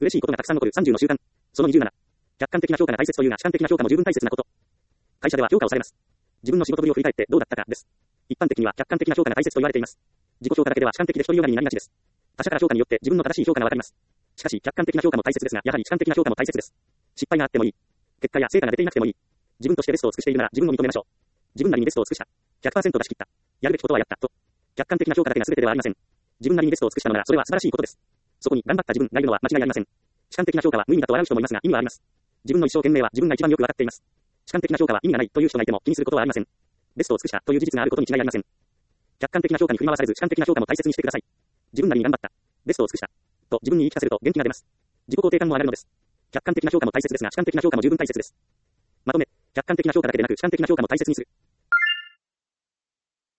嬉しいことがたくさん残る30の習慣。その27。客観的な評価が大切というが主観的な評価も十分大切なこと。会社では評価をされます。自分の仕事ぶりを振り返ってどうだったかです。一般的には客観的な評価が大切と言われています。自己評価だけでは主観的で独りよがりになりがちです。他者から評価によって自分の正しい評価がわかります。しかし客観的な評価も大切ですが、やはり主観的な評価も大切です。失敗があってもいい。結果や成果が出ていなくてもいい。自分としてベストを尽くしているなら自分を認めましょう。自分なりにベストを尽くした。100% 出し切った。やるべきことはやった。と。客観的な評価だけが全てではありません。自分なりにベストを尽くしたのならそれは素晴らしいことです。そこに頑張った自分がいるのは間違いありません。主観的な評価は無意味だと笑う人もいますが意味はあります。自分の一生懸命は自分が一番よくわかっています。主観的な評価は意味がないという人がいても気にすることはありません。ベストを尽くしたという事実があることに違いありません。客観的な評価に振り回されず主観的な評価も大切にしてください。自分なりに頑張った。ベストを尽くした。と自分に言い聞かせると元気が出ます。自己肯定感も上がるのです。客観的な評価も大切ですが主観的な評価も十分大切です。まとめ、客観的な評価だけでなく主観的な評価も大切にする。